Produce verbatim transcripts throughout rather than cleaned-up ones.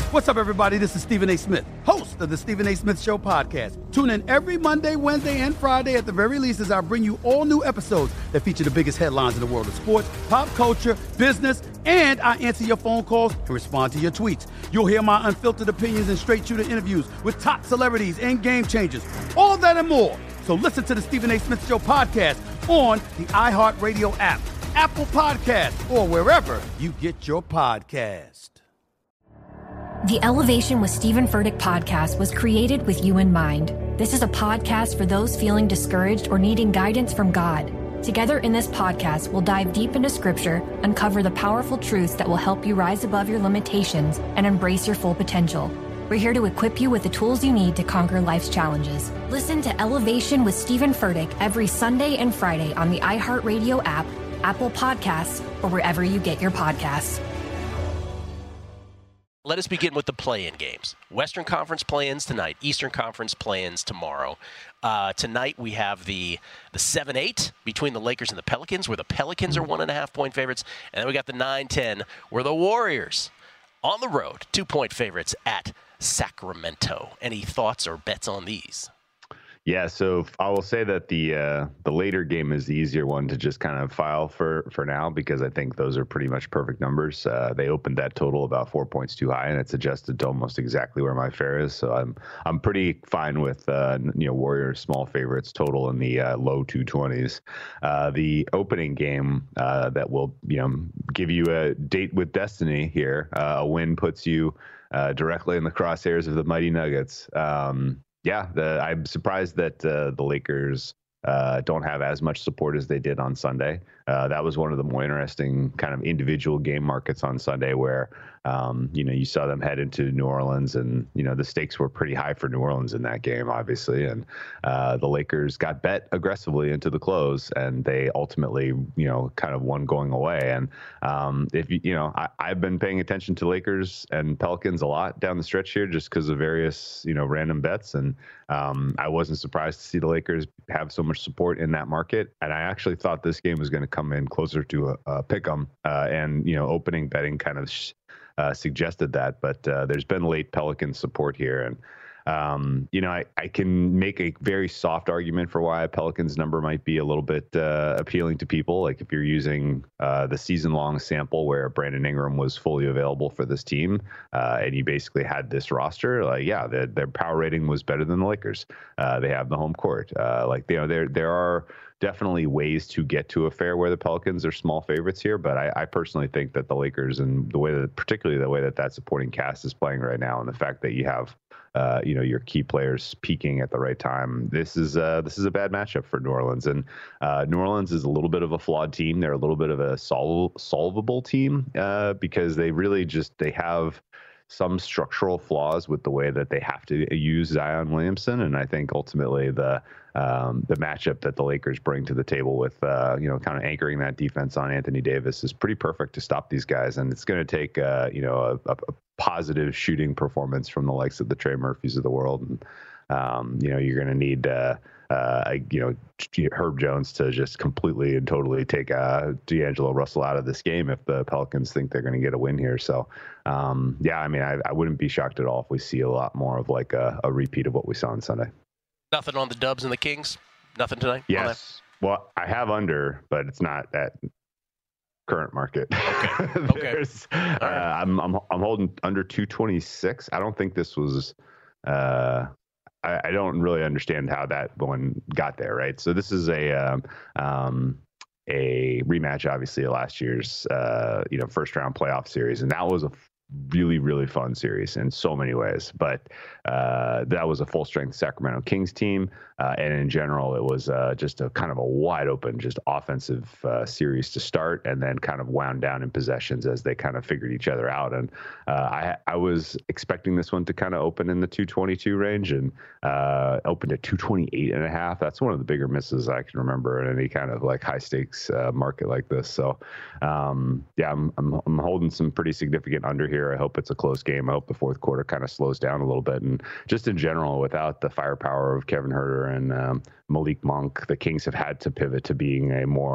What's up, everybody? This is Stephen A. Smith, host of the Stephen A. Smith Show podcast. Tune in every Monday, Wednesday, and Friday at the very least as I bring you all new episodes that feature the biggest headlines in the world of sports, pop culture, business, and I answer your phone calls and respond to your tweets. You'll hear my unfiltered opinions and straight-shooter interviews with top celebrities and game changers. All that and more. So listen to the Stephen A. Smith Show podcast on the iHeartRadio app, Apple Podcasts, or wherever you get your podcast. The Elevation with Stephen Furtick podcast was created with you in mind. This is a podcast for those feeling discouraged or needing guidance from God. Together in this podcast, we'll dive deep into scripture, uncover the powerful truths that will help you rise above your limitations and embrace your full potential. We're here to equip you with the tools you need to conquer life's challenges. Listen to Elevation with Stephen Furtick every Sunday and Friday on the iHeartRadio app, Apple Podcasts, or wherever you get your podcasts. Let us begin with the play-in games. Western Conference play-ins tonight, Eastern Conference play-ins tomorrow. Uh, tonight we have the the seven eight between the Lakers and the Pelicans, where the Pelicans are one and a half point favorites, and then we got the nine ten, where the Warriors on the road, two point favorites at Sacramento. Any thoughts or bets on these? Yeah, so I will say that the uh, the later game is the easier one to just kind of file for, for now, because I think those are pretty much perfect numbers. Uh, they opened that total about four points too high, and it's adjusted to almost exactly where my fare is. So I'm I'm pretty fine with uh, you know Warriors small favorites total in the uh, low two twenties. Uh, the opening game uh, that will you know give you a date with destiny here. Uh, a win puts you uh, directly in the crosshairs of the mighty Nuggets. Um, Yeah, the, I'm surprised that uh, the Lakers uh, don't have as much support as they did on Sunday. Uh, that was one of the more interesting kind of individual game markets on Sunday where, um, you know, you saw them head into New Orleans and, you know, the stakes were pretty high for New Orleans in that game, obviously. And uh, the Lakers got bet aggressively into the close and they ultimately, you know, kind of won going away. And um, if you, you know, I, I've been paying attention to Lakers and Pelicans a lot down the stretch here just because of various, you know, random bets. And um, I wasn't surprised to see the Lakers have so much support in that market. And I actually thought this game was going to come in closer to a, a pick 'em uh, and, you know, opening betting kind of sh- uh, suggested that. But uh, there's been late Pelican support here. And, um, you know, I, I can make a very soft argument for why a Pelicans number might be a little bit uh, appealing to people. Like if you're using uh, the season long sample where Brandon Ingram was fully available for this team uh, and you basically had this roster, like, yeah, their, their power rating was better than the Lakers. Uh, they have the home court. Uh, like, you know, there, there are definitely ways to get to a fair where the Pelicans are small favorites here. But I, I personally think that the Lakers and the way that, particularly the way that that supporting cast is playing right now and the fact that you have Uh, you know, your key players peaking at the right time. This is uh, this is a bad matchup for New Orleans, and uh, New Orleans is a little bit of a flawed team. They're a little bit of a sol- solvable team uh, because they really just they have some structural flaws with the way that they have to use Zion Williamson, and I think ultimately the um, the matchup that the Lakers bring to the table with uh, you know kind of anchoring that defense on Anthony Davis is pretty perfect to stop these guys, and it's going to take uh, you know a, a positive shooting performance from the likes of the Trey Murphys of the world, and um, you know you're going to need uh, uh, you know Herb Jones to just completely and totally take uh, D'Angelo Russell out of this game if the Pelicans think they're going to get a win here. So um, yeah, I mean I, I wouldn't be shocked at all if we see a lot more of like a, a repeat of what we saw on Sunday. Nothing on the Dubs and the Kings? Nothing tonight? Yes. Well, I have under, but it's not at current market. Okay. Okay. uh, right. I'm I'm I'm holding under two twenty-six. I don't think this was. Uh, I, I don't really understand how that one got there. Right. So this is a um, um, a rematch, obviously, of last year's uh, you know first round playoff series, and that was a really, really fun series in so many ways. But uh, that was a full strength Sacramento Kings team. Uh, and in general, it was uh, just a kind of a wide open, just offensive uh, series to start and then kind of wound down in possessions as they kind of figured each other out. And uh, I, I was expecting this one to kind of open in the two twenty-two range and uh, opened at two twenty-eight and a half. That's one of the bigger misses I can remember in any kind of like high stakes uh, market like this. So um, yeah, I'm, I'm, I'm holding some pretty significant under here. I hope it's a close game. I hope the fourth quarter kind of slows down a little bit. And just in general, without the firepower of Kevin Huerter and um, Malik Monk, the Kings have had to pivot to being a more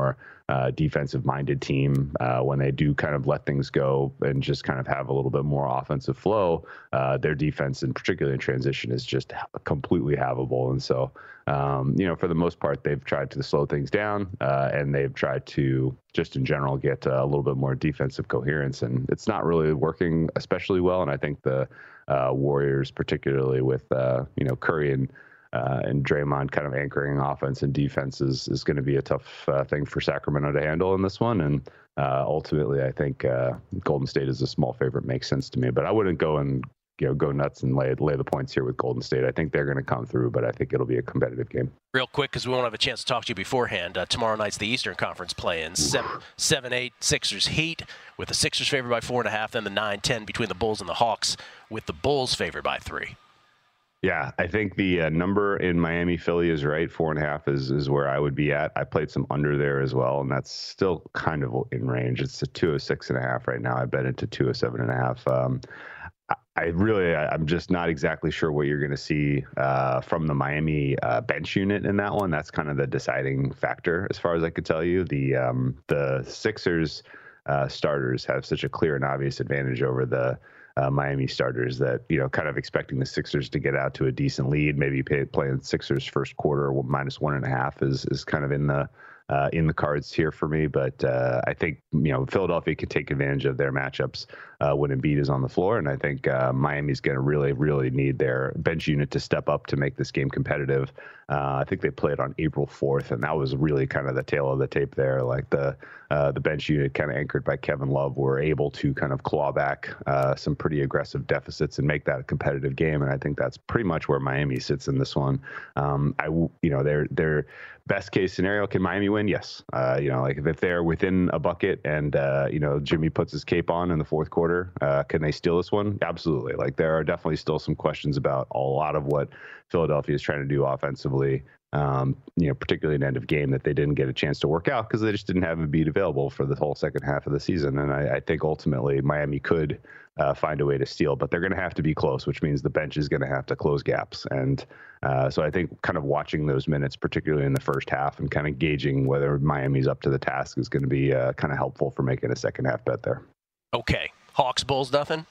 uh, defensive-minded team. Uh, when they do kind of let things go and just kind of have a little bit more offensive flow, uh, their defense, and particularly in transition, is just completely havable. And so, um, you know, for the most part, they've tried to slow things down, uh, and they've tried to just in general get a little bit more defensive coherence. And it's not really working especially well. And I think the uh, Warriors, particularly with, uh, you know, Curry and Uh, and Draymond kind of anchoring offense and defense is, is going to be a tough uh, thing for Sacramento to handle in this one. And uh, ultimately, I think uh, Golden State is a small favorite. Makes sense to me, but I wouldn't go and you know go nuts and lay lay the points here with Golden State. I think they're going to come through, but I think it'll be a competitive game. Real quick, because we won't have a chance to talk to you beforehand. Uh, tomorrow night's the Eastern Conference play-in. Seven, seven, eight Sixers Heat, with the Sixers favored by four and a half. Then the nine, ten between the Bulls and the Hawks, with the Bulls favored by three. Yeah, I think the uh, number in Miami Philly is right. Four and a half is, is where I would be at. I played some under there as well, and that's still kind of in range. It's a two oh six and a half right now. I bet into two oh seven and a half. Um, I, I really, I, I'm just not exactly sure what you're going to see uh, from the Miami uh, bench unit in that one. That's kind of the deciding factor, as far as I could tell you. The um, the Sixers uh, starters have such a clear and obvious advantage over the Uh, Miami starters that, you know, kind of expecting the Sixers to get out to a decent lead, maybe pay, playing Sixers first quarter minus one and a half is is kind of in the uh, in the cards here for me. But uh, I think, you know, Philadelphia could take advantage of their matchups uh, when Embiid is on the floor. And I think uh, Miami's going to really, really need their bench unit to step up to make this game competitive. Uh, I think they played on April fourth, and that was really kind of the tail of the tape there. Like the uh, the bench unit, kind of anchored by Kevin Love, were able to kind of claw back uh, some pretty aggressive deficits and make that a competitive game. And I think that's pretty much where Miami sits in this one. Um, I, you know, they're they're best case scenario, can Miami win? Yes. Uh, you know, like if they're within a bucket and, uh, you know, Jimmy puts his cape on in the fourth quarter, uh, can they steal this one? Absolutely. Like there are definitely still some questions about a lot of what Philadelphia is trying to do offensively, um, you know, particularly in end of game that they didn't get a chance to work out because they just didn't have a beat available for the whole second half of the season. And I, I think ultimately Miami could uh, find a way to steal, but they're going to have to be close, which means the bench is going to have to close gaps. And uh, so I think kind of watching those minutes, particularly in the first half, and kind of gauging whether Miami's up to the task is going to be uh, kind of helpful for making a second half bet there. Okay. Hawks, Bulls, nothing?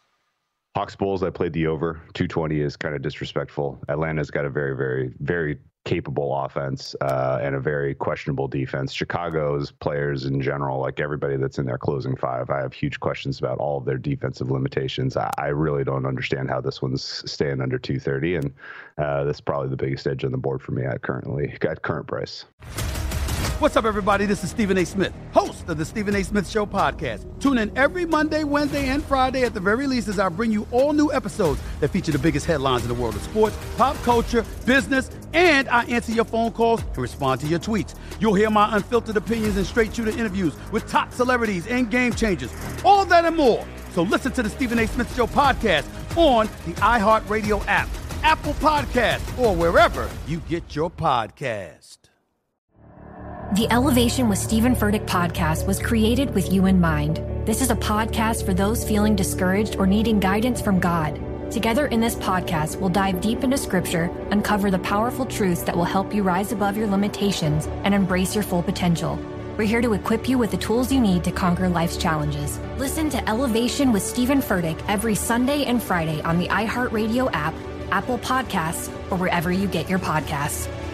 Hawks, Bulls, I played the over. two twenty is kind of disrespectful. Atlanta's got a very, very, very capable offense uh, and a very questionable defense. Chicago's players in general, like everybody that's in their closing five, I have huge questions about all of their defensive limitations. I, I really don't understand how this one's staying under two thirty, and uh, that's probably the biggest edge on the board for me at currently at current price. What's up, everybody? This is Stephen A. Smith, host of the Stephen A. Smith Show podcast. Tune in every Monday, Wednesday, and Friday at the very least as I bring you all new episodes that feature the biggest headlines in the world of sports, pop culture, business, and I answer your phone calls and respond to your tweets. You'll hear my unfiltered opinions and straight-shooter interviews with top celebrities and game changers. All that and more. So listen to the Stephen A. Smith Show podcast on the iHeartRadio app, Apple Podcasts, or wherever you get your podcast. The Elevation with Stephen Furtick podcast was created with you in mind. This is a podcast for those feeling discouraged or needing guidance from God. Together in this podcast, we'll dive deep into Scripture, uncover the powerful truths that will help you rise above your limitations and embrace your full potential. We're here to equip you with the tools you need to conquer life's challenges. Listen to Elevation with Stephen Furtick every Sunday and Friday on the iHeartRadio app, Apple Podcasts, or wherever you get your podcasts.